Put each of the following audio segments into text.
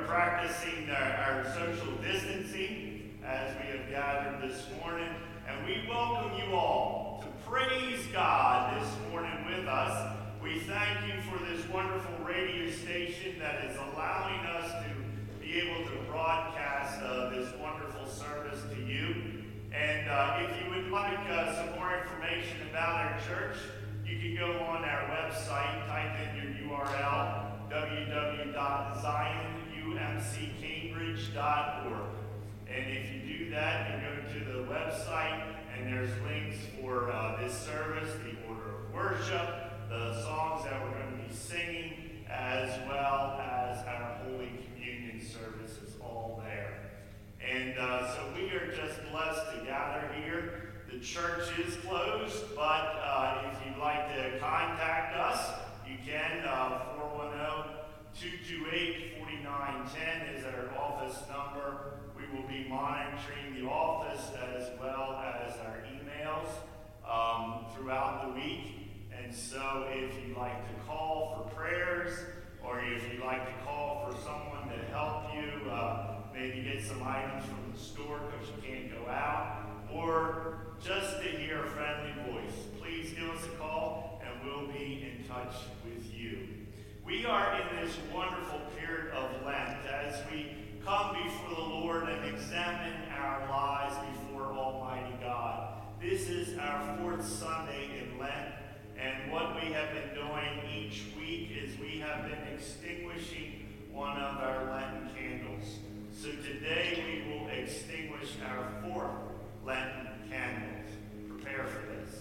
practicing our social distancing as we have gathered this morning. And we welcome you all to praise God this morning with us. We thank you for this wonderful radio station that is allowing us to be able to broadcast this wonderful service to you. And if you would like some more information about our church, you can go on our website, type in your URL, www.zionumccambridge.org. And if you do that, you go to the website, and there's links for this service, the order of worship, the songs that we're going to be singing, as well as our Holy Communion service is all there. And so we are just blessed to gather here. The church is closed, but if you'd like to contact us, you can. 410-228-4910 is our office number. We will be monitoring the office as well as our emails throughout the week. And so if you'd like to call for prayers, or if you'd like to call for someone to help you, maybe get some items from the store because you can't go out, or just to hear a friendly voice, please give us a call and we'll be in touch with you. We are in this wonderful period of Lent as we come before the Lord and examine our lives before Almighty God. This is our fourth Sunday in Lent, and what we have been doing each week is we have been extinguishing one of our Lenten candles. So today we will extinguish our fourth Lenten candles. Prepare for this.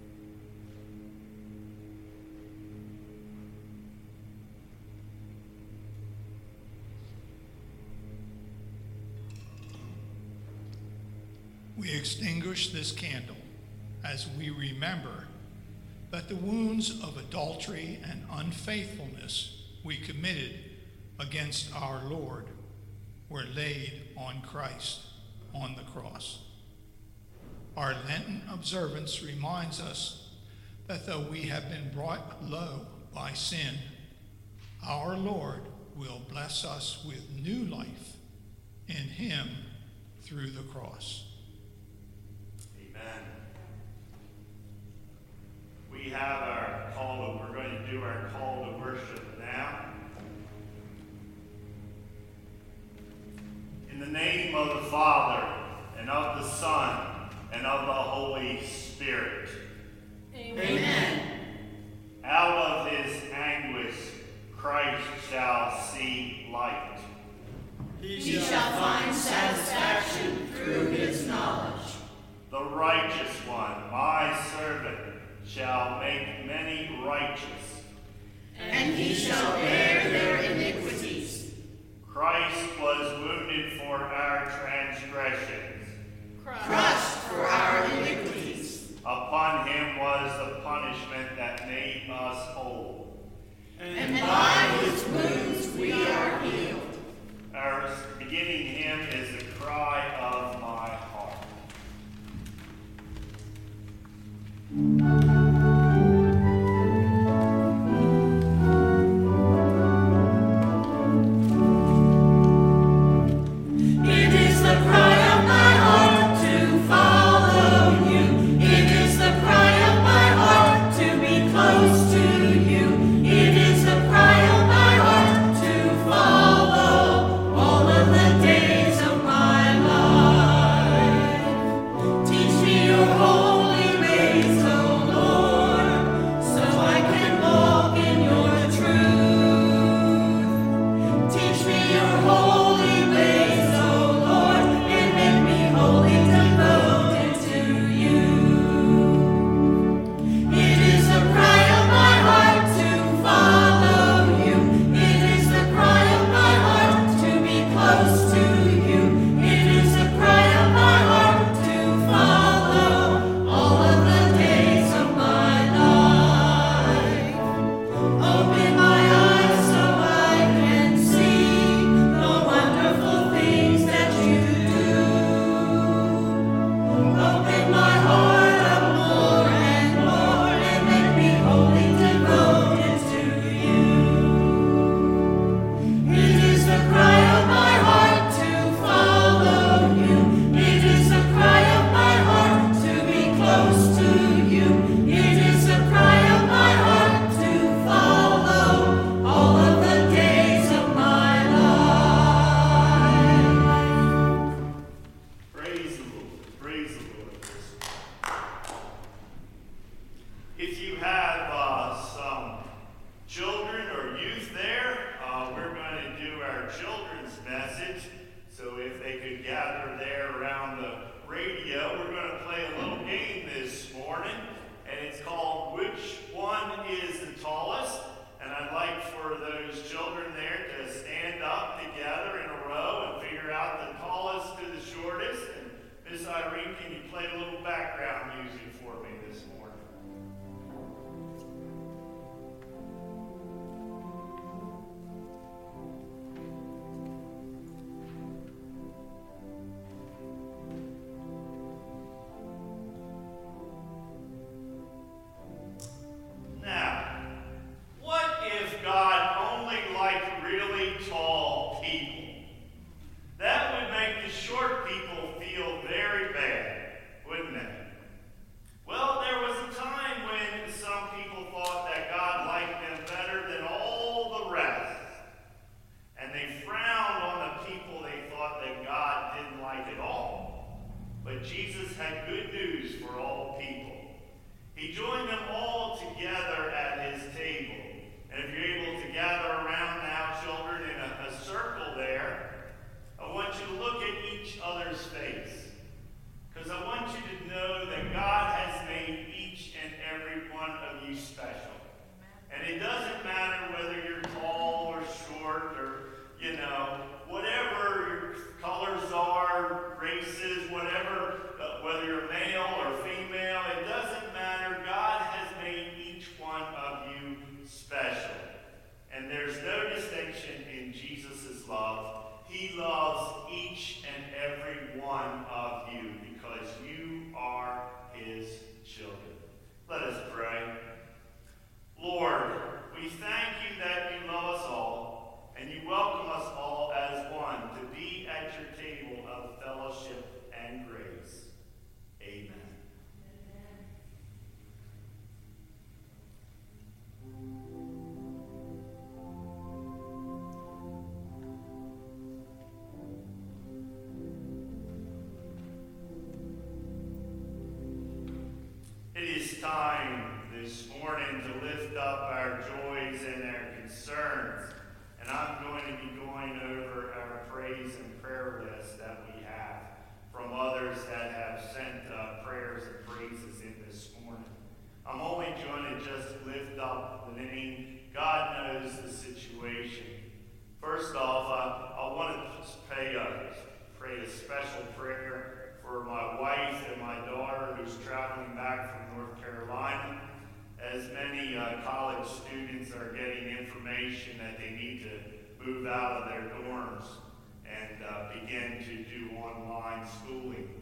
We extinguish this candle as we remember that the wounds of adultery and unfaithfulness we committed against our Lord were laid on Christ on the cross. Our Lenten observance reminds us that though we have been brought low by sin, our Lord will bless us with new life in him through the cross. Amen. We have our call, we're going to do our call to worship now. In the name of the Father, and of the Son, and of the Holy Spirit. Amen. Out of his anguish, Christ shall see light. He shall find satisfaction through his knowledge. The righteous one, my servant, shall make many righteous. And he shall bear their iniquities. Christ was wounded for our transgressions, crushed for our iniquities. Upon him was the punishment that made us whole. And by his wounds we are healed. Our beginning hymn is the cry of my heart. children's message. So if they could gather there around the radio, we're going to play a little game this morning. And it's called Which One is the Tallest? And I'd like for those children there to stand up together in a row and figure out the tallest to the shortest. And Miss Irene, can you play a little background music for me this morning? Jesus had good news for all people. He joined them all together at his table. And if you're able to gather around now, children, in a circle there, I want you to look at each other's face. Because I want you to know that God has made each and every one of you special. And it doesn't matter whether you're tall or short or, whatever your colors are, races, whatever, whether you're male or female, it doesn't matter. God has made each one of you special. And there's no distinction in Jesus' love. He loves each and every one of you because you are his children. Let us pray. Lord, we thank you that you love us all, and you welcome us all as one to be at your table of fellowship and grace. Amen. It is time this morning to lift up our joys and our concerns. And I'm going to be going over our praise and prayer list that we have from others that have sent prayers and praises in this morning. I'm only going to just lift up the name. God knows the situation. First off, I want to pray a special prayer for my wife and my daughter who's traveling back from North Carolina. As many college students are getting information that they need to move out of their dorms and begin to do online schooling.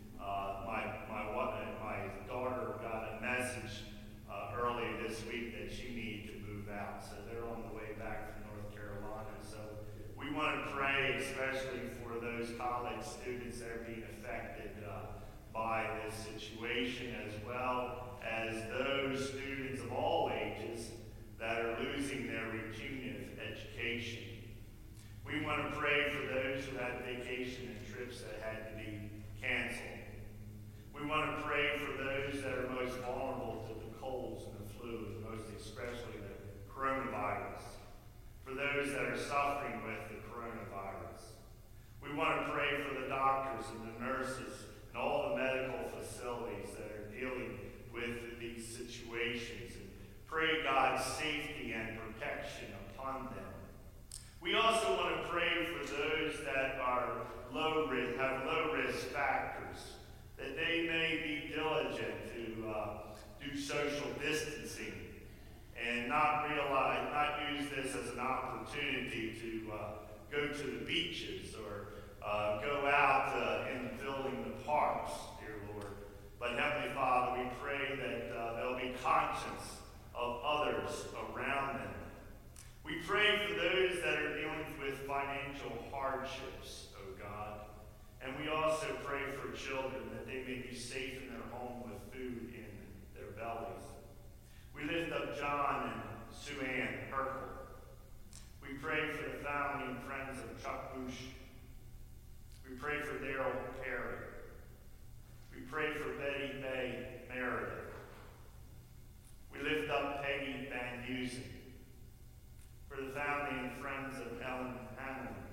My daughter got a message earlier this week that she needed to move out, so they're on the way back from North Carolina. So we want to pray especially for those college students that are being affected by this situation, as well as those students of all ages that are losing their punitive education. We want to pray for those who had vacation and trips that had to be canceled. We want to pray for those that are most vulnerable to the colds and the flu, most especially the coronavirus. For those that are suffering with the coronavirus. We want to pray for the doctors and the nurses and all the medical facilities that are dealing with these situations, and pray God's safety and protection upon them. We also want to pray for those that are have low-risk factors, that they may be diligent to do social distancing and not use this as an opportunity to go to the beaches or go out and filling the parks, dear Lord. But Heavenly Father, we pray that they'll be conscious of others around them. We pray for those that are dealing with financial hardships, oh God. And we also pray for children that they may be safe in their home with food in their bellies. We lift up John and Sue Ann Herkel. We pray for the family and friends of Chuck Bush. We pray for Daryl Perry. We pray for Betty May Meredith. We lift up Peggy Van Heusen. For the family and friends of Ellen Hamlin.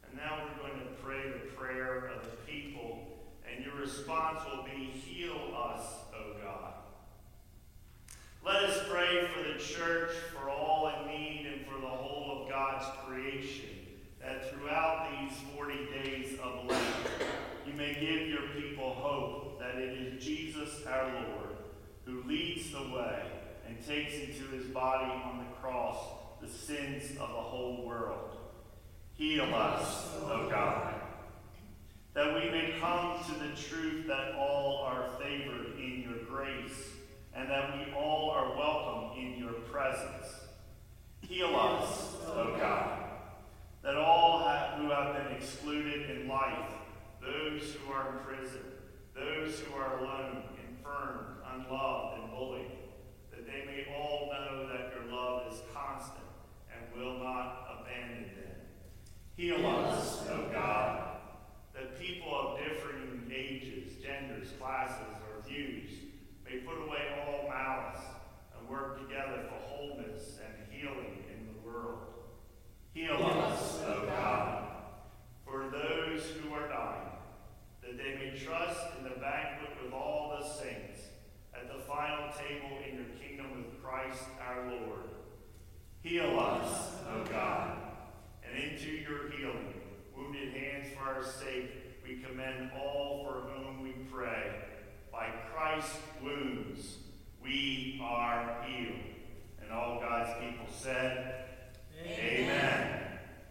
And now we're going to pray the prayer of the people, and your response will be, heal us, O God. Let us pray for the church, for all in need, and for the whole of God's creation, that throughout these 40 days of Lent, you may give your people hope that it is Jesus our Lord who leads the way and takes into his body on the cross the sins of the whole world. Heal us, O God, that we may come to the truth that all are favored in your grace, and that we all are welcome in your presence. Heal us, O God, that all who have been excluded in life, those who are in prison, those who are alone, infirm, unloved, and bullied, that they may all know that your love is constant and will not abandon them. Heal us, O God, that people of differing ages, genders, classes, or views may put away all malice and work together for wholeness and healing in the world. Heal us, O God, for those who are dying, that they may trust in the banquet with all the saints, at the final table in your kingdom with Christ our Lord. Heal us, O God, and into your healing, wounded hands for our sake, we commend all for whom we pray. By Christ's wounds, we are healed. And all God's people said, Amen.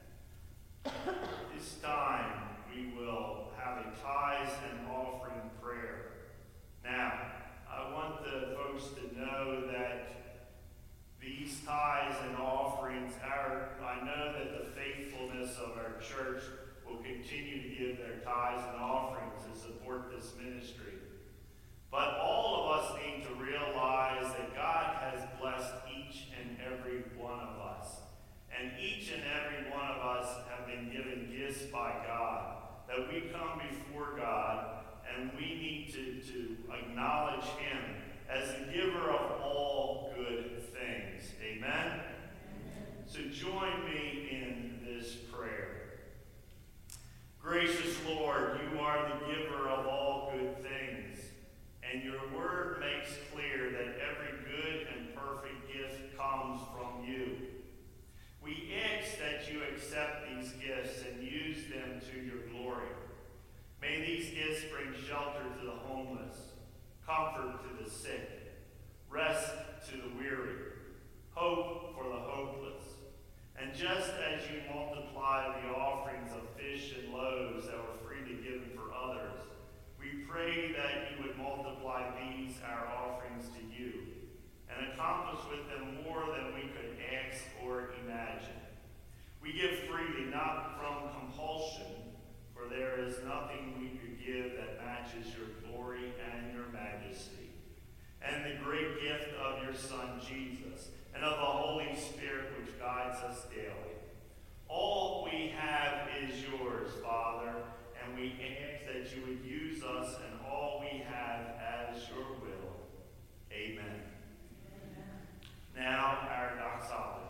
This time, we will have a tithes and offering prayer. Now, I want the folks to know that these tithes and offerings, I know that the faithfulness of our church will continue to give their tithes and offerings to support this ministry. But all of us need to realize that God has blessed each and every one of us. And each and every one of us have been given gifts by God, that we come before God and we need to acknowledge him as the giver of all good things. Amen? So join me in this prayer. Gracious Lord, you are the giver of all good things, and your word makes clear that every good and perfect gift comes from you. We ask that you accept these gifts and use them to your glory. May these gifts bring shelter to the homeless, comfort to the sick, rest to the weary, hope for the hopeless. And just as you multiplied the offerings of fish and loaves that were freely given for others, we pray that you would multiply these, our offerings, to you, and accomplish with them more than we could ask or imagine. We give freely, not from compulsion, for there is nothing we could give that matches your glory and your majesty, and the great gift of your Son, Jesus, and of the Holy Spirit which guides us daily. All we have is yours, Father, and we ask that you would use us and all we have as your will. Amen. Now, our doxology.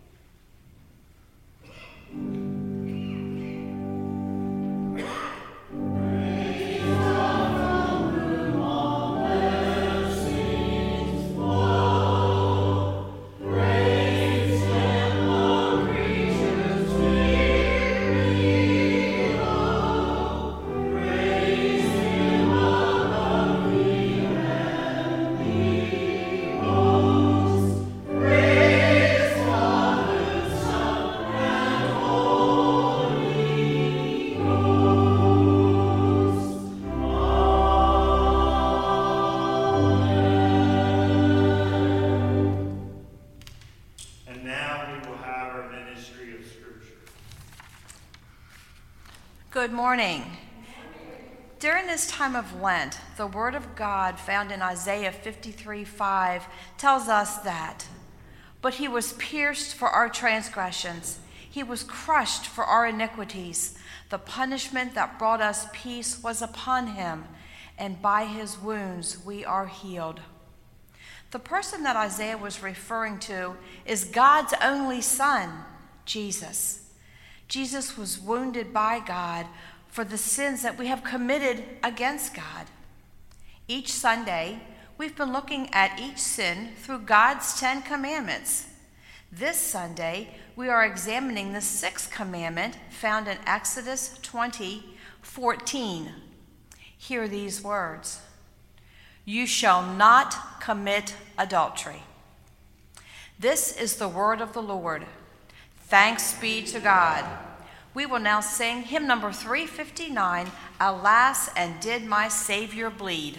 Good morning. During this time of Lent, the Word of God found in Isaiah 53:5 tells us that, "But he was pierced for our transgressions, he was crushed for our iniquities. The punishment that brought us peace was upon him, and by his wounds we are healed." The person that Isaiah was referring to is God's only Son, Jesus. Jesus was wounded by God for the sins that we have committed against God. Each Sunday, we've been looking at each sin through God's 10 commandments. This Sunday, we are examining the 6th commandment found in Exodus 20:14. Hear these words: "You shall not commit adultery." This is the word of the Lord. Thanks be to God. We will now sing hymn number 359, "Alas, and Did My Savior Bleed?"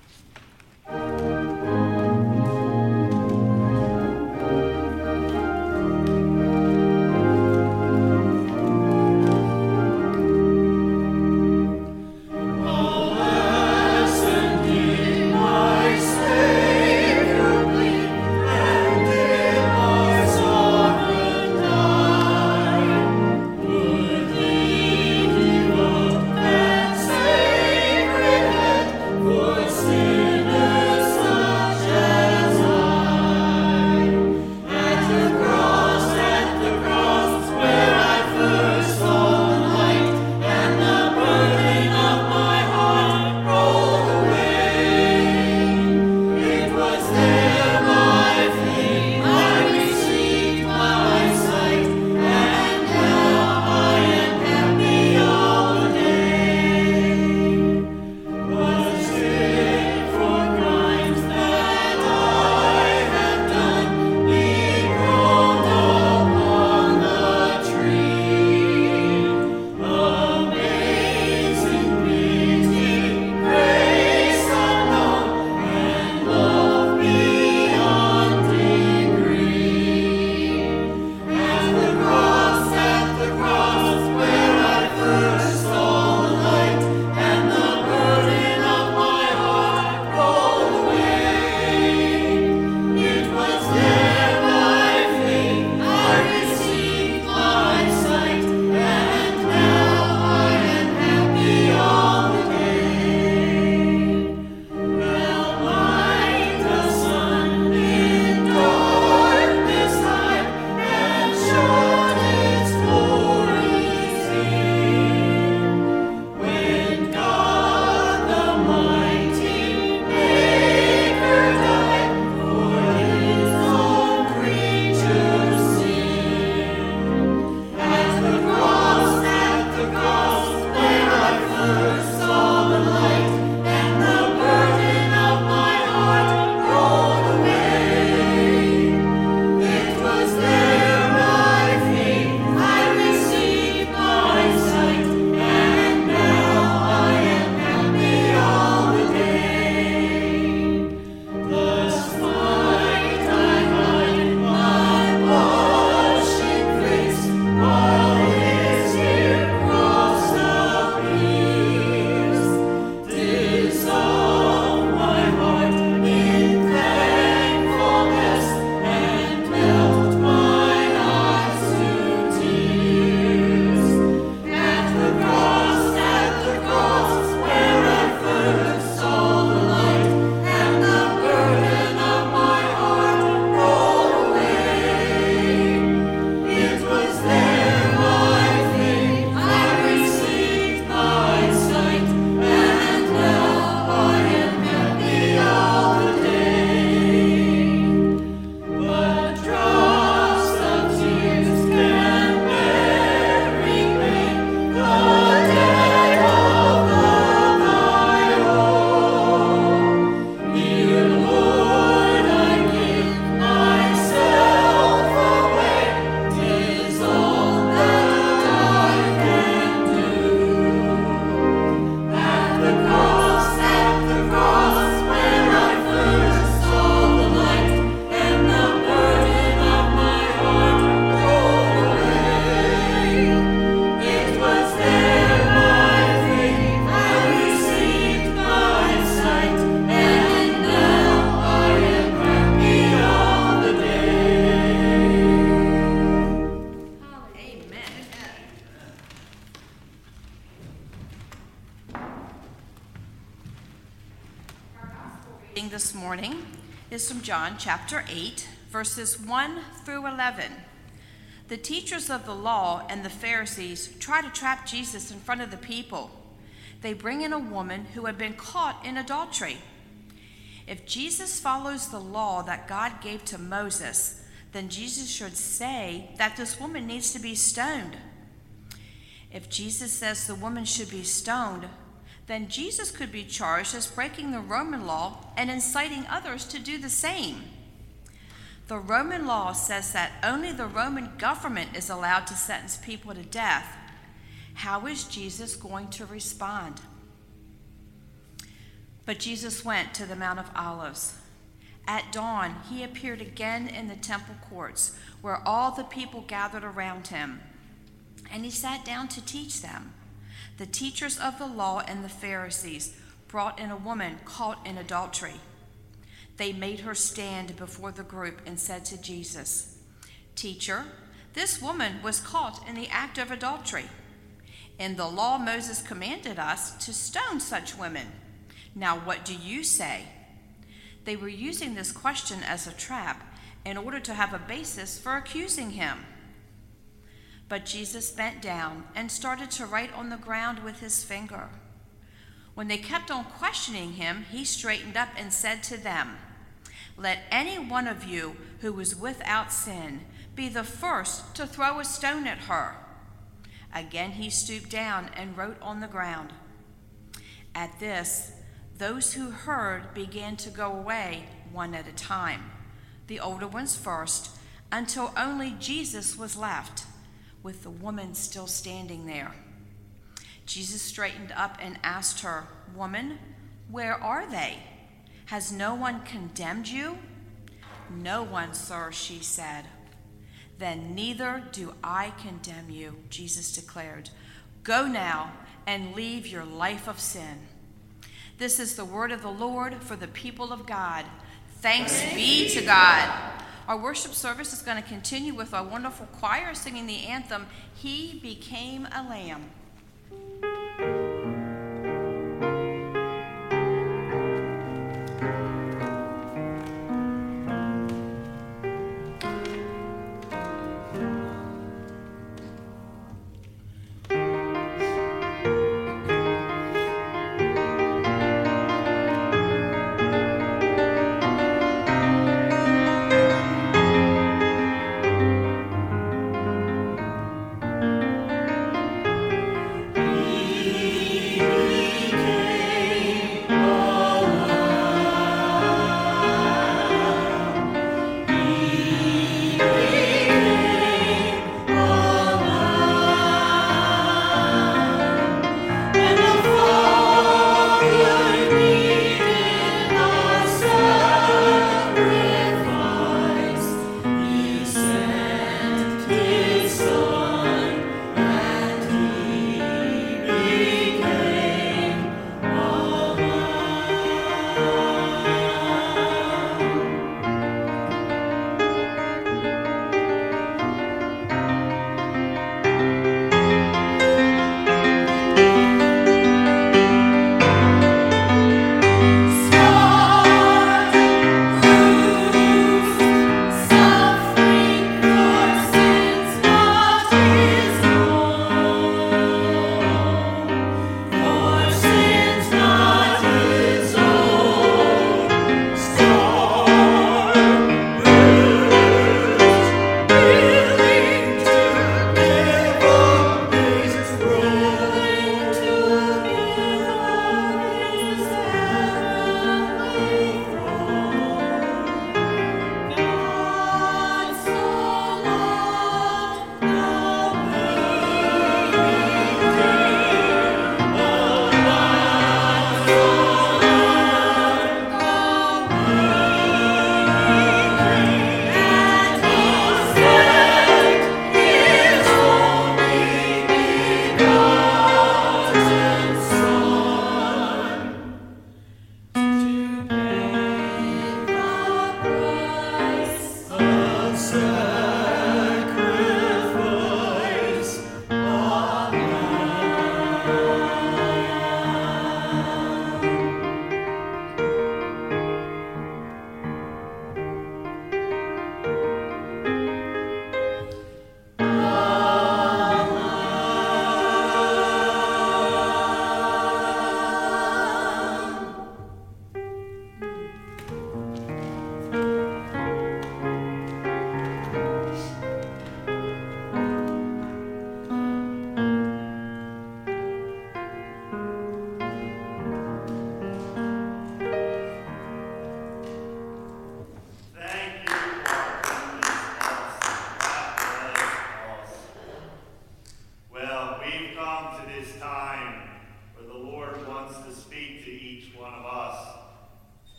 This morning is from John chapter 8, verses 1 through 11. The teachers of the law and the Pharisees try to trap Jesus in front of the people. They bring in a woman who had been caught in adultery. If Jesus follows the law that God gave to Moses, then Jesus should say that this woman needs to be stoned. If Jesus says the woman should be stoned, then Jesus could be charged as breaking the Roman law and inciting others to do the same. The Roman law says that only the Roman government is allowed to sentence people to death. How is Jesus going to respond? But Jesus went to the Mount of Olives. At dawn, he appeared again in the temple courts, where all the people gathered around him, and he sat down to teach them. The teachers of the law and the Pharisees brought in a woman caught in adultery. They made her stand before the group and said to Jesus, "Teacher, this woman was caught in the act of adultery. In the law, Moses commanded us to stone such women. Now, what do you say?" They were using this question as a trap in order to have a basis for accusing him. But Jesus bent down and started to write on the ground with his finger. When they kept on questioning him, he straightened up and said to them, "Let any one of you who is without sin be the first to throw a stone at her." Again he stooped down and wrote on the ground. At this, those who heard began to go away one at a time, the older ones first, until only Jesus was left, with the woman still standing there. Jesus straightened up and asked her, "Woman, where are they? Has no one condemned you?" "No one, sir," she said. "Then neither do I condemn you," Jesus declared. "Go now and leave your life of sin." This is the word of the Lord for the people of God. Thanks be to God. Our worship service is going to continue with our wonderful choir singing the anthem, "He Became a Lamb."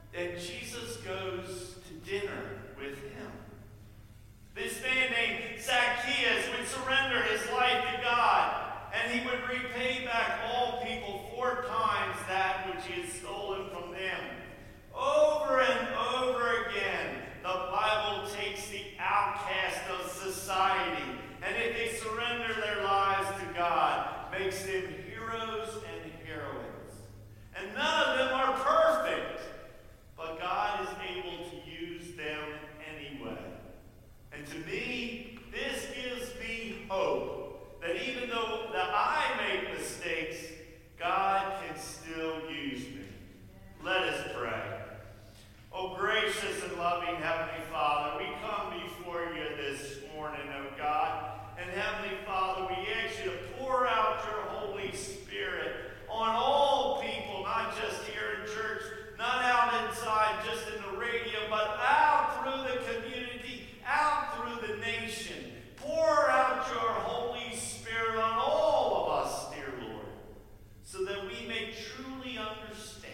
then Jesus goes to dinner with him. This man named Zacchaeus would surrender his life to God, and he would repay back all people 4 times that which he had stolen from them. Over and over again, the Bible takes the outcast of society, and if they surrender their lives to God, makes them heroes and heroines. And none of them are perfect, but God is able to use them anyway. And to me, this gives me hope that even though that I make mistakes, God can still use me. Let us pray. Oh, gracious and loving Heavenly Father, we come before you this morning, oh God. And Heavenly Father, we ask you to pour out your Holy Spirit on all people, not just here in church, not out inside, just in the radio, but out through the community, out through the nation. Pour out your Holy Spirit on all of us, dear Lord, so that we may truly understand,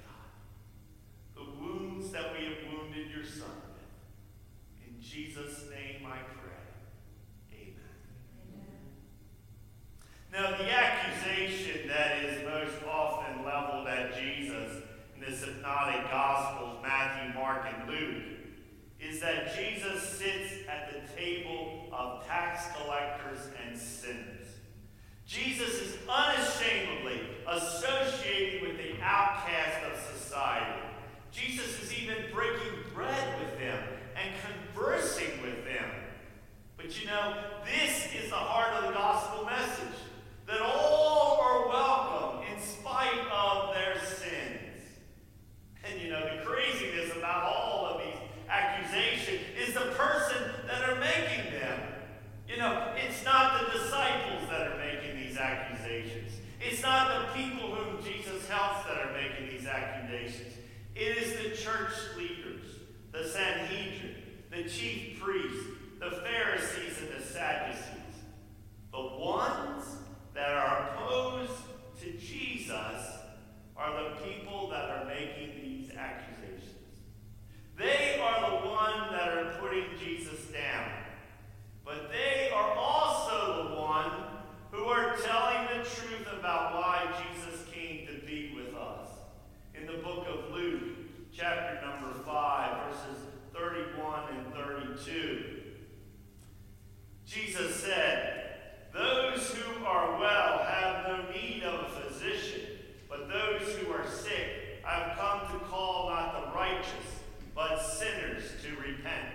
oh God, the wounds that we have wounded your Son with. In Jesus' name I pray. Amen. Now, the accusation that is most often leveled at Jesus in the Synoptic Gospels, Matthew, Mark, and Luke, is that Jesus sits at the table of tax collectors and sinners. Jesus is unashamedly associated with the outcast of society. Jesus is even breaking bread with them and conversing with them. But you know, this is the heart of the gospel message, that all are welcome in spite of their sins. And you know, the craziness about all of these accusations is the person that are making them. You know, it's not the disciples that are making these accusations. It's not the people whom Jesus helps that are making these accusations. It is the church leaders, the Sanhedrin, the chief priests, the Pharisees, and the Sadducees. The ones that are opposed to Jesus are the people that are making these accusations. They are the ones that are putting Jesus down. But they are also the ones who are telling the truth about why Jesus came to be with us. In the book of Luke, chapter number 5, verses 31 and 32, Jesus said, "Those who are well have no need of a physician, but those who are sick I have come to call not the righteous, but sinners to repentance."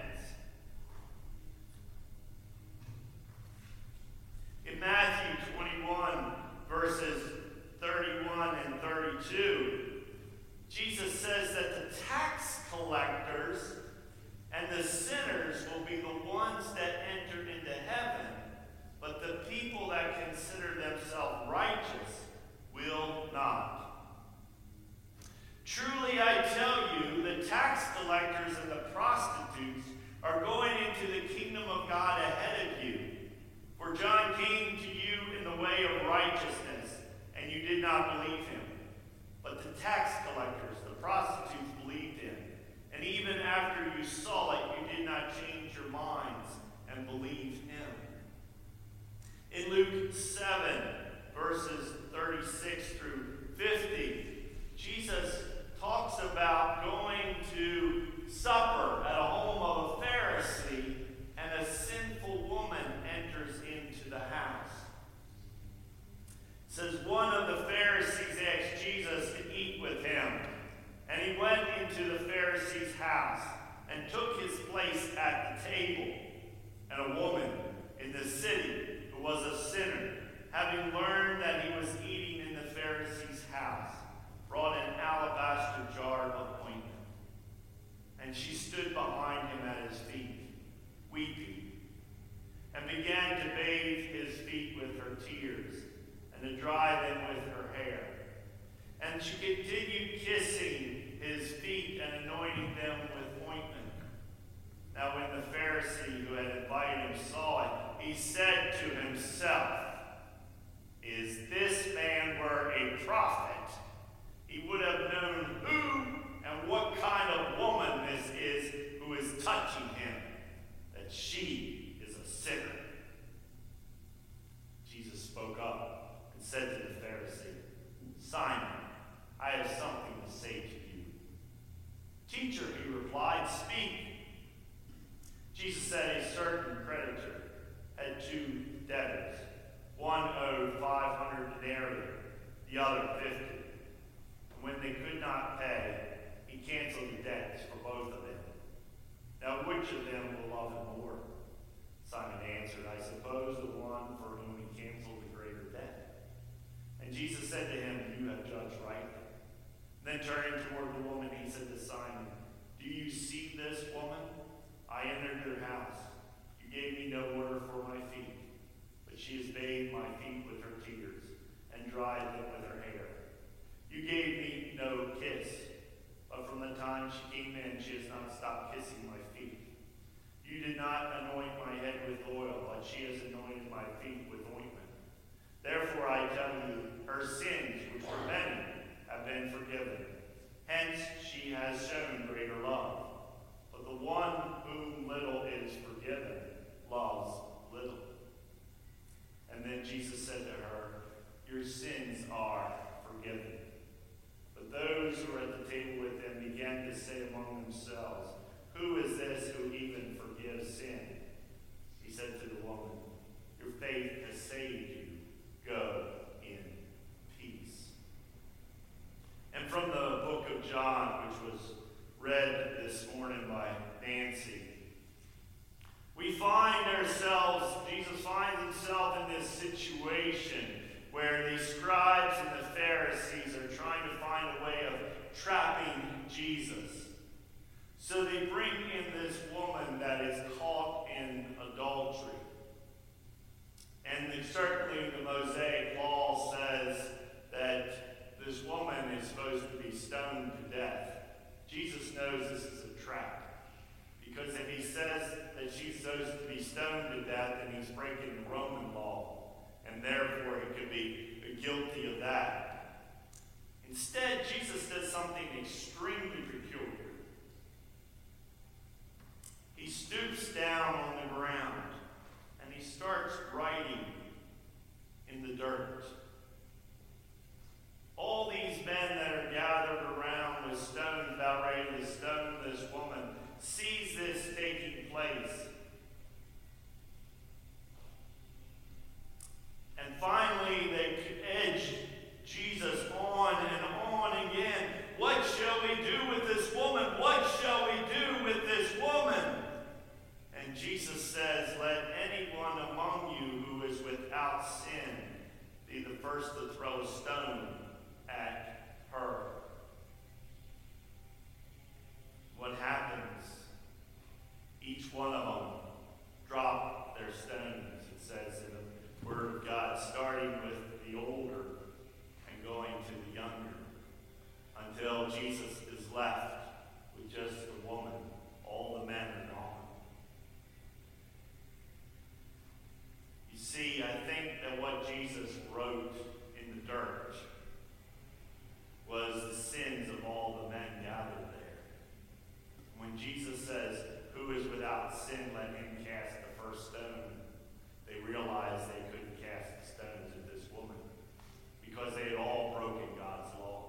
In Matthew 21, verses 31 and 32, Jesus says that the tax collectors and the sinners will be the ones that enter into heaven, but the people that consider themselves righteous will not. Truly I tell you, the tax collectors and the prostitutes are going into the kingdom of God ahead of you. For John came to you in the way of righteousness, and you did not believe him. But the tax collectors, the prostitutes, believed him. And even after you saw it, you did not change your minds and believe him. In Luke 7, verses 36 through 50, Jesus talks about going to supper at a home of a Pharisee, and a sinful woman enters into the house. It says, one of the Pharisees asked Jesus to eat with him, and he went into the Pharisee's house and took his place at the table. And a woman in the city who was a sinner, having learned that he was eating in the Pharisee's house, brought an alabaster jar of ointment. And she stood behind him at his feet, weeping, and began to bathe his feet with her tears, and to dry them with her hair. And she continued kissing his feet and anointing them with ointment. Now when the Pharisee who had invited him saw it, he said to himself, "If this man were a prophet, he would have known who and what kind I have something to say to you. Teacher, he replied, speak. Jesus said a certain creditor had 2 debtors. One owed 500 denarii, the other 50. And when they could not pay, he canceled the debts for both of them. Now which of them will love him more? Simon answered, I suppose the one for whom he canceled the greater debt. And Jesus said to him, you have judged rightly. Then turning toward the woman, he said to Simon, do you see this woman? I entered your house. You gave me no water for my feet, but she has bathed my feet with her tears and dried them with her hair. You gave me no kiss, but from the time she came in, she has not stopped kissing my feet. You did not anoint my head with oil, but she has anointed my feet with ointment. Therefore I tell you, her sins, which were many, have been forgiven. Hence she has shown greater love. But the one whom little is forgiven loves little. And then Jesus said to her, your sins are forgiven. But those who were at the table with him began to say among themselves, who is this who even forgives sin? He said to the woman, your faith has saved you. Go in peace. And from the book of John, which was read this morning by Nancy, we find ourselves, Jesus finds himself in this situation where the scribes and the Pharisees are trying to find a way of trapping Jesus. So they bring in this woman that is caught in adultery. And certainly the Mosaic law says that this woman is supposed to be stoned to death. Jesus knows this is a trap. Because if he says that she's supposed to be stoned to death, then he's breaking the Roman law. And therefore he could be guilty of that. Instead, Jesus does something extremely peculiar. He stoops down on the ground and he starts writing in the dirt. All these men that are gathered around with stones about ready to stone this woman sees this taking place. And finally they edge Jesus on and on again. What shall we do with this woman? What shall we do with this woman? And Jesus says, let anyone among you who is without sin be the first to throw a stone at her. What happens? Each one of them drop their stones, it says in the Word of God, starting with the older and going to the younger, until Jesus is left with just the woman. All the men are gone. You see, I think that what Jesus wrote in the dirt was the sins of all the men gathered there. When Jesus says, who is without sin, let him cast the first stone, they realized they couldn't cast the stones at this woman because they had all broken God's law.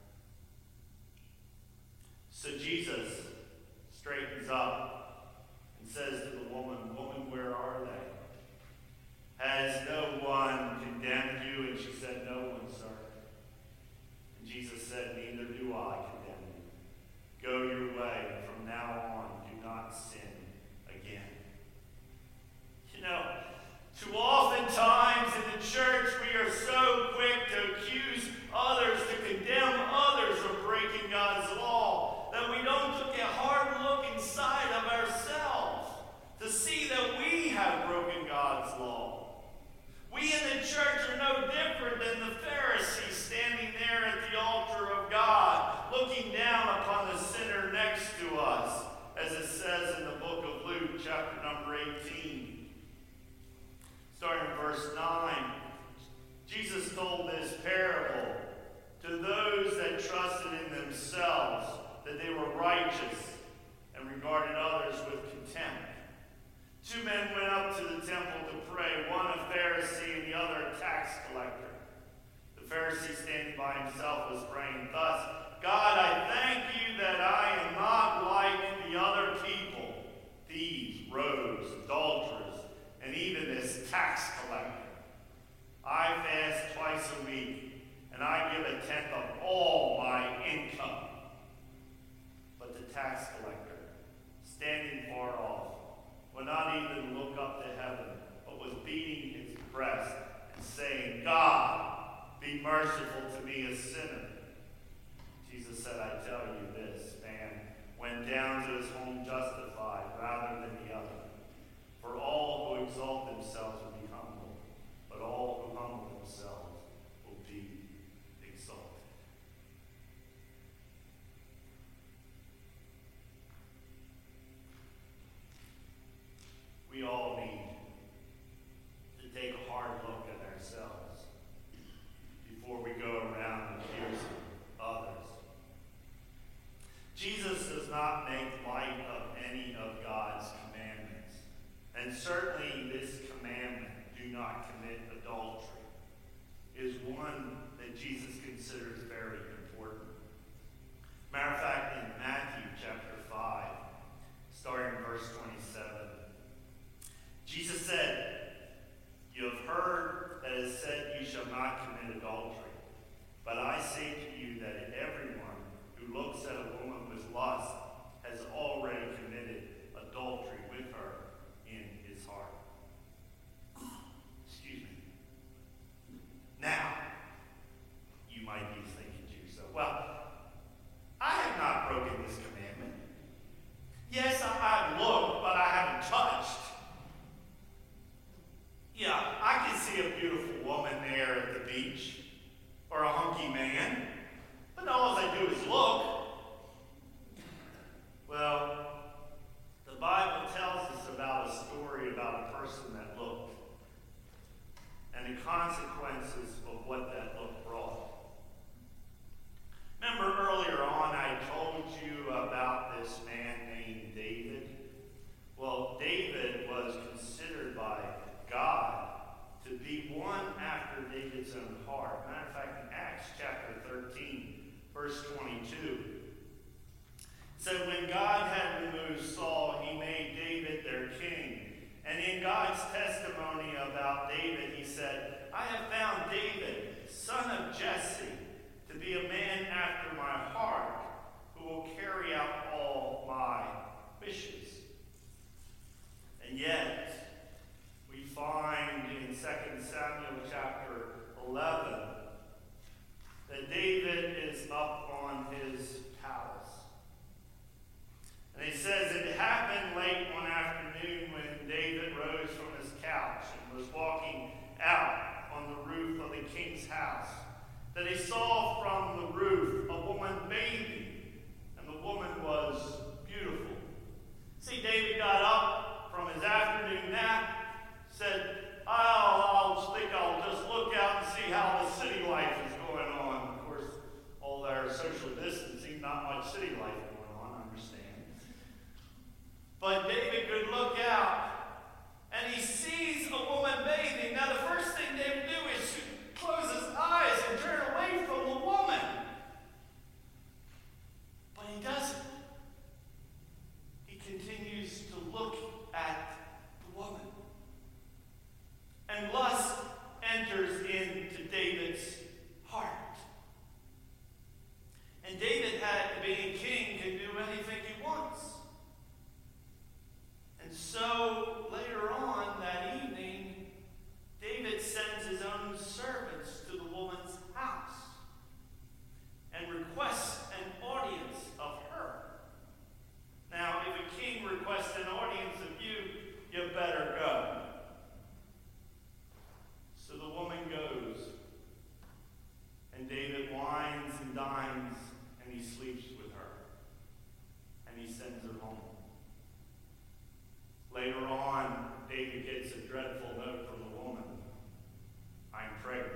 So Jesus straightens up and says to the woman, woman, where are they? Has no one condemned you? And she said, no one, sir. And Jesus said, neither do I condemn you. Go your way, and from now on, do not sin again. You know, too often times in the church, we are so quick to accuse others, to condemn others for breaking God's law, that we don't take a hard look inside of ourselves to see that we have broken God's law. We in the church are no different than the Pharisees standing there at the altar of God, looking down upon the sinner next to us, as it says in the book of Luke, chapter number 18. Starting in verse 9, Jesus told this parable to those that trusted in themselves that they were righteous and regarded others with contempt. 2 men went up to the temple to pray, one a Pharisee and the other a tax collector. The Pharisee, standing by himself, was praying thus verse 22. So when God had removed Saul, he made David their king. And in God's testimony about David, he said, I have found David, son of Jesse, to be a man after my heart, who will carry out all my wishes. And yet, we find in 2 Samuel chapter 11 that David is up on his palace. And he says, it happened late one afternoon when David rose from his couch and was walking out on the roof of the king's house, that he saw from the roof a woman bathing, and the woman was beautiful. See, David got up from his afternoon nap, said, I'll just look out and see how the city life is going on. Of course, all their social distancing, not much city life going on, I understand. But David could look out, and he sees a woman bathing. Now, the first thing David do is close his eyes and turn away from the woman. But he doesn't. He continues to look at the woman. And lust enters into David's heart. And David, being king, can do anything he wants. And so, later on that evening, David sends his own servants to the woman's house and requests an audience of her. Now, if a king requests an audience of you, you better go. So the woman goes, and David wines and dines, and he sleeps with her, and he sends her home. Later on, David gets a dreadful note from the woman. I'm pregnant.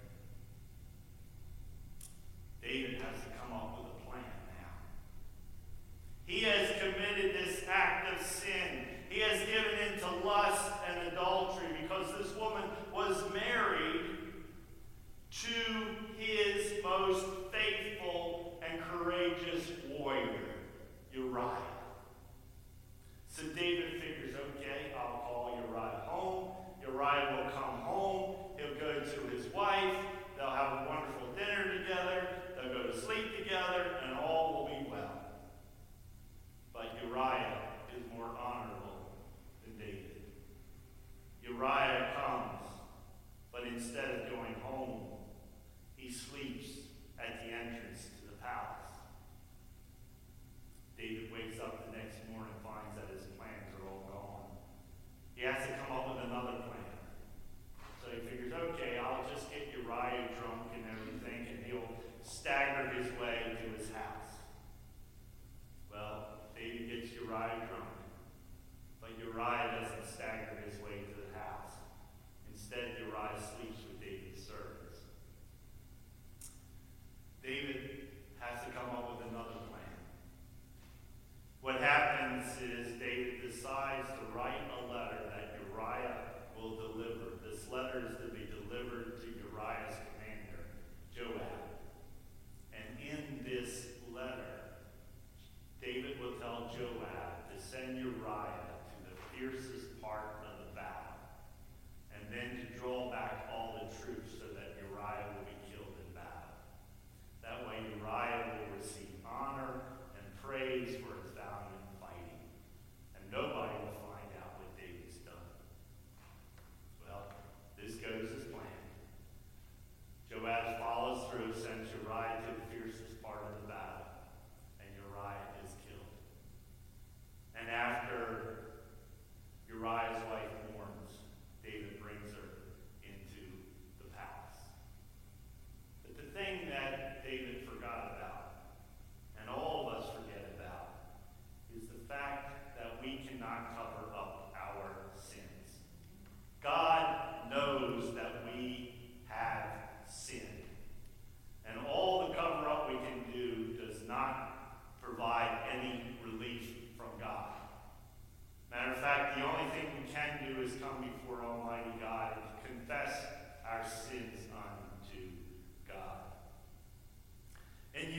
David has to come up with a plan now. He has committed this act of sin. He has given into lust and adultery because this woman was married to his most faithful and courageous warrior, Uriah.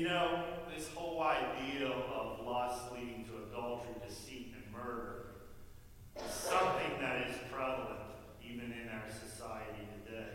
know, this whole idea of lust leading to adultery, deceit, and murder is something that is prevalent even in our society today.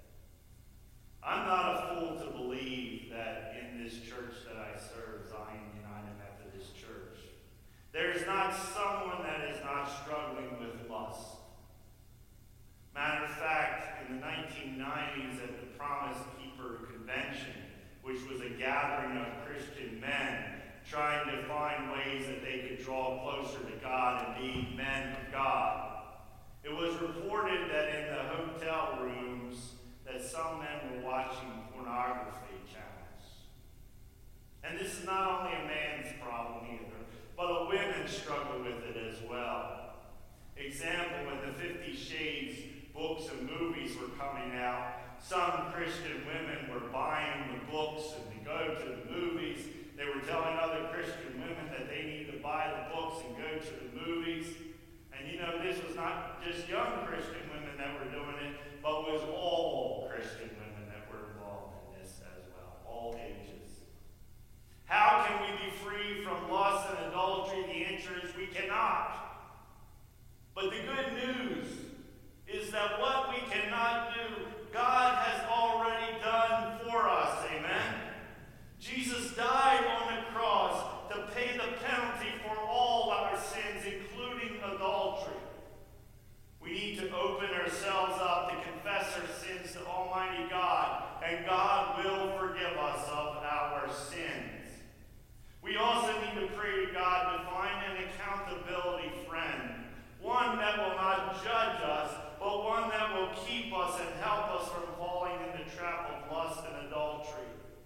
I'm not a fool to believe that in this church that I serve, Zion United Methodist Church, there's not someone that is not struggling with lust. Matter of fact, in the 1990s at the Promise Keeper Convention, which was a gathering of Christian men trying to find ways that they could draw closer to God and be men of God, it was reported that in the hotel rooms that some men were watching pornography channels. And this is not only a man's problem either, but women struggle with it as well. Example, when the 50 Shades books and movies were coming out, some Christian women were buying the books and to go to the movies. They were telling other Christian women that they needed to buy the books and go to the movies. And you know, this was not just young Christian women that were doing it, but it was all Christian women that were involved in this as well, all ages. How can we be free from lust and adultery? The answer is we cannot. But the good news is that what we cannot do, God has already done for us. Amen? Jesus died on the cross to pay the penalty for all our sins, including adultery. We need to open ourselves up to confess our sins to Almighty God, and God will forgive us of our sins. We also need to pray to God to find an accountability friend, one that will not judge us, but one that will keep us and help us from falling in the trap of lust and adultery.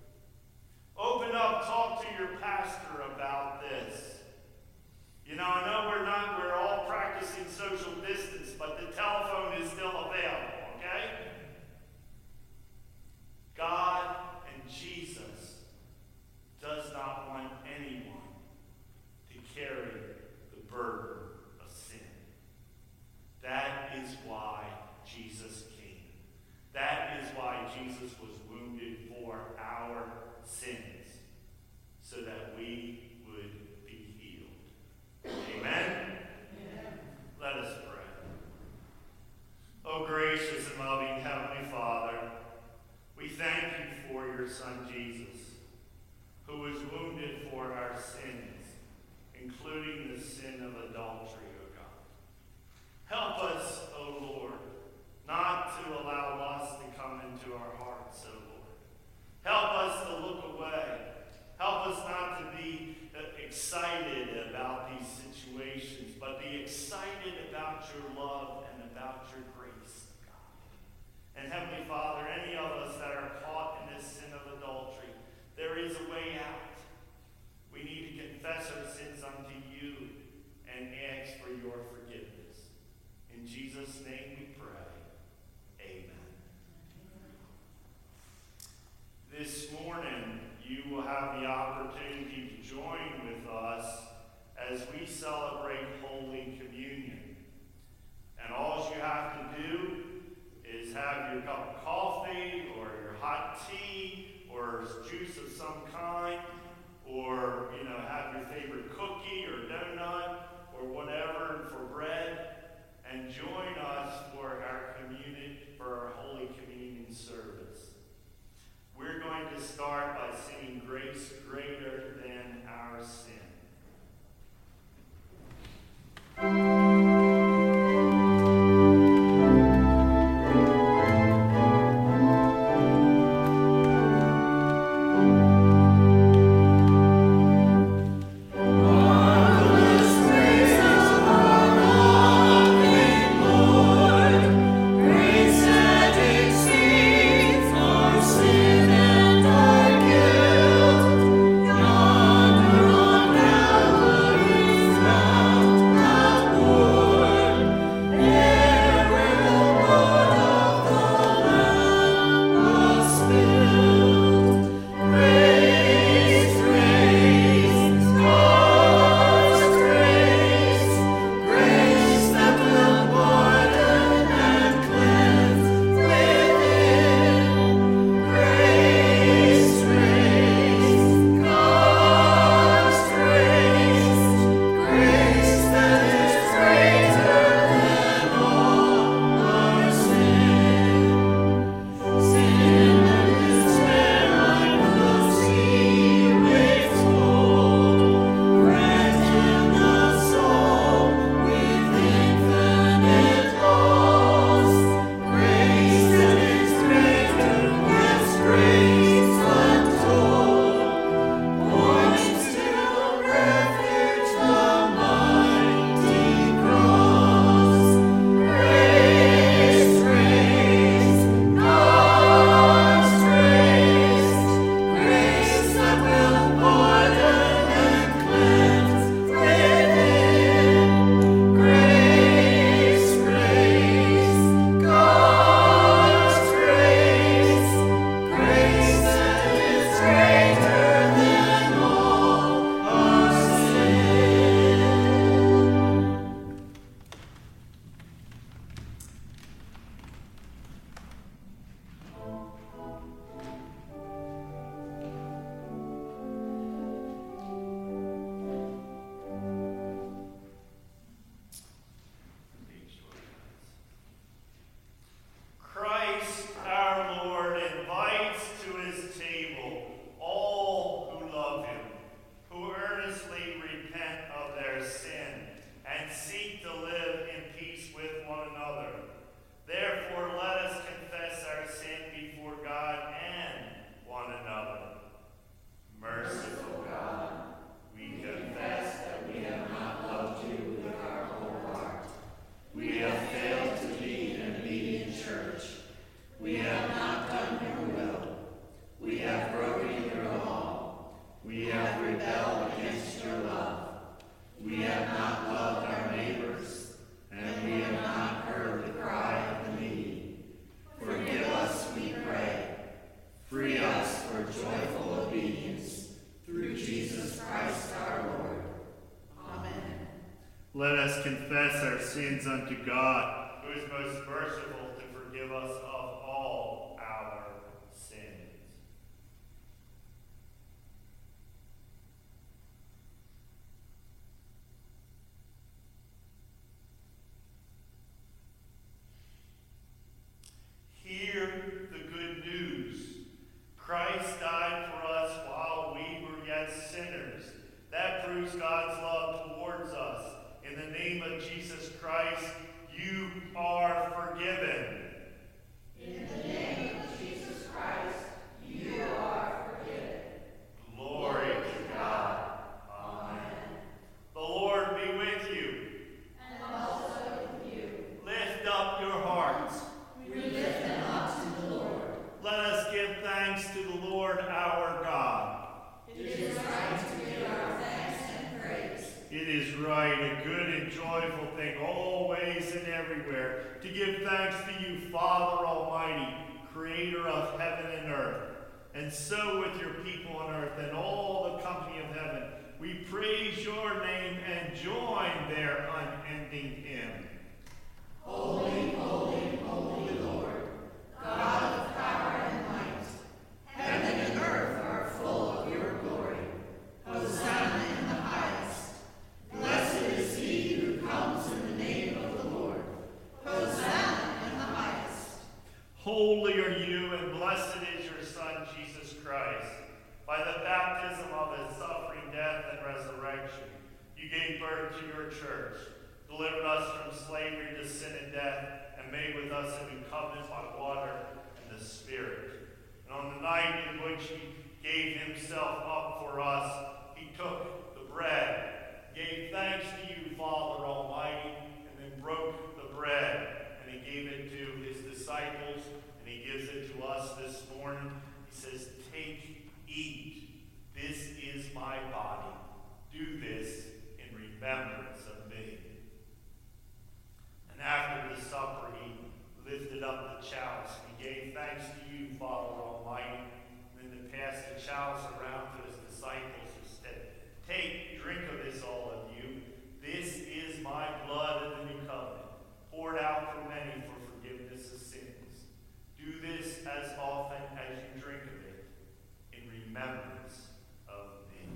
Open up, talk to your pastor about this. You know, I know we're all practicing social distance, but the telephone is still available, okay? God and Jesus does not want anyone to carry the burden of sin. That is why Jesus came. That is why Jesus was wounded for our sins, so that we would be healed. Amen? Amen. Let us pray. Oh, gracious and loving Heavenly Father, we thank you for your Son Jesus, who was wounded for our sins, including the sin of adultery, O God. Help us, O Lord, not to allow lust to come into our hearts, O Lord. Help us to look away. Help us not to be excited about these situations, but be excited about your love and about your grace, God. And Heavenly Father, any of us that are caught in this sin of adultery, there is a way out. We need to confess our sins unto you and ask for your forgiveness. In Jesus' name we pray. Amen. This morning, you will have the opportunity to join with us as we celebrate Holy Communion. And all you have to do is have your cup of coffee or your hot tea or juice of some kind, or have your favorite cookie or donut or whatever for bread, and join us for our Holy Communion service. We're going to start by singing Grace Greater Than Our Sin. Sin and our guilt. Let us confess our sins unto God, who is most merciful to forgive us of all our sins. Hear the good news. Christ died for us while we were yet sinners. That proves God's love towards us. In the name of Jesus Christ, you are forgiven. In the name of Jesus Christ, you are forgiven. Glory to God. Amen. The Lord be with you. And also with you. Lift up your hearts. We lift them up to the Lord. Let us give thanks to the Lord our God. It is right to give our thanks and praise. It is right, a good and joyful thing, always and everywhere, to give thanks to you, Father Almighty, creator of heaven and earth. And so with your people on earth and all the company of heaven, we praise your name and join their unending hymn. Holy, holy, holy Lord, God of power and might, heaven and earth are full of your glory. Hosanna in the highest. Blessed is he who comes in the name of the Lord. Hosanna in the highest. Holy are you, and blessed is your Son, Jesus Christ. By the baptism of his suffering, death, and resurrection, you gave birth to your church, delivered us from slavery to sin and death, and made with us a new covenant by water and the Spirit. And on the night in which he gave himself up for us, he took the bread, gave thanks to you, Father Almighty, and then broke the bread, and he gave it to his disciples, and he gives it to us this morning. He says, "Take, eat. This is my body. Do this in remembrance of me." And after the supper, he lifted up the chalice. He gave thanks to you, Father Almighty, and then passed the chalice around to his disciples and said, "Take, drink of this, all of you. This is my blood of the new covenant, poured out for many for forgiveness of sins. Do this as often as you drink of it in remembrance of me."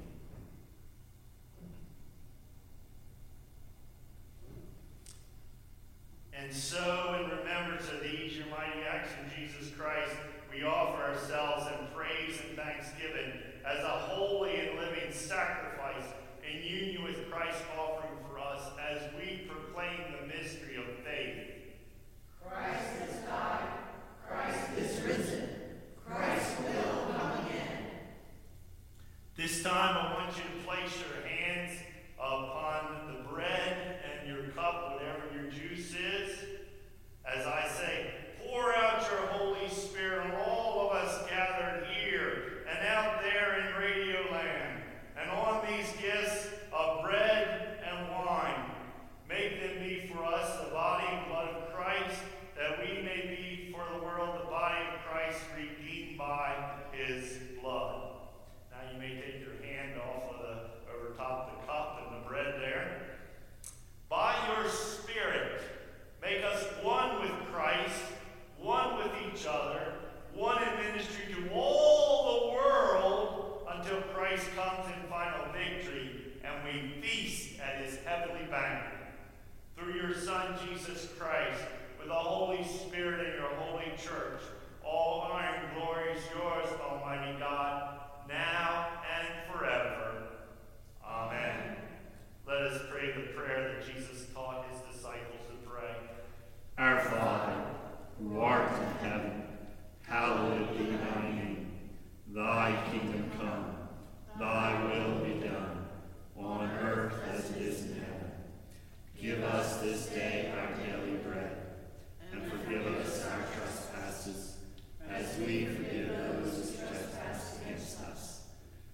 And so, in remembrance of these, your mighty acts in Jesus Christ, we offer ourselves in praise and thanksgiving as a holy and living sacrifice in union with Christ's offering for us as we proclaim the mystery of faith. Christ has died. Christ is risen. Christ will come again. This time, I want you to place your hands upon the bread and your cup, whatever your juice is. As I say, pour out your Holy Spirit on all of us gathered here and out there in Radio Land, and on these gifts of bread and wine. Make them be for us the body and blood of Christ, that we may be for the world the body of Christ, redeemed by his blood. Now you may take your hand off of over top of the cup and the bread there. By your Spirit, make us one with Christ, one with each other, one in ministry to all the world until Christ comes in final victory and we feast at his heavenly banquet. Through your Son, Jesus Christ, with the Holy Spirit in your holy church, all honor and glory is yours, Almighty God, now and forever. Amen. Let us pray the prayer that Jesus taught his disciples to pray. Our Father, who art in heaven, hallowed be thy name. Thy kingdom come, thy will be done, on earth as it is in heaven. Give us this day our daily bread, and forgive us our trespasses, as we forgive those who trespass against us.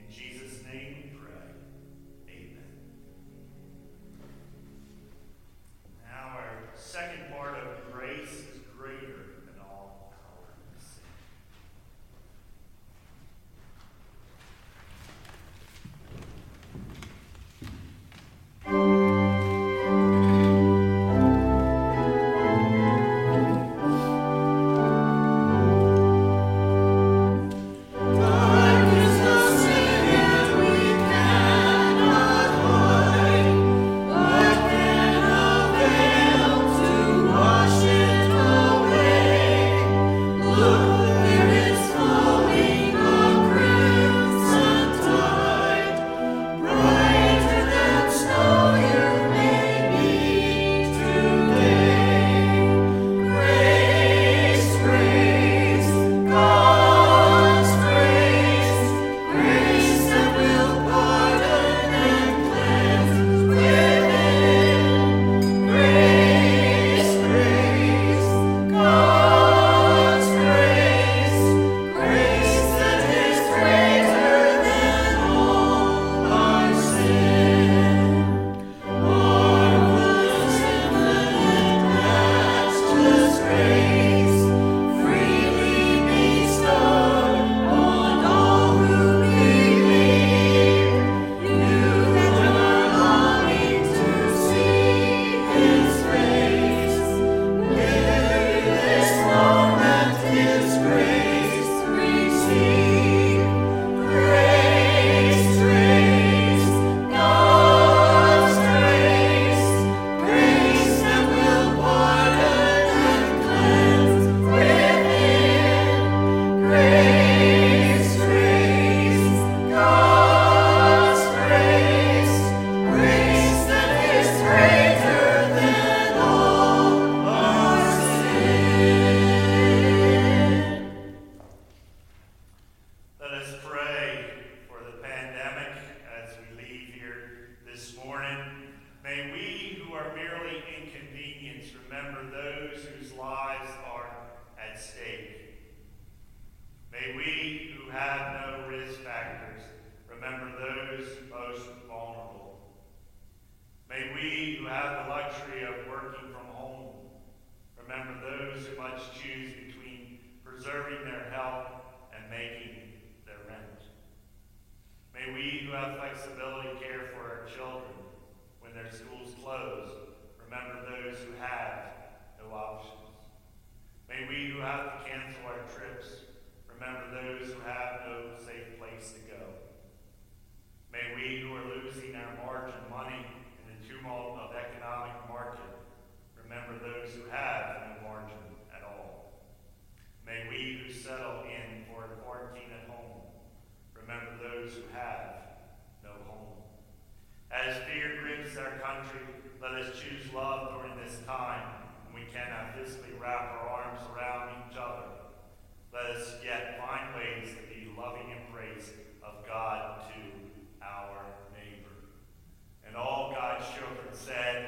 In Jesus' name we pray. Amen. Now our second part of grace is greater than all our sin. Said,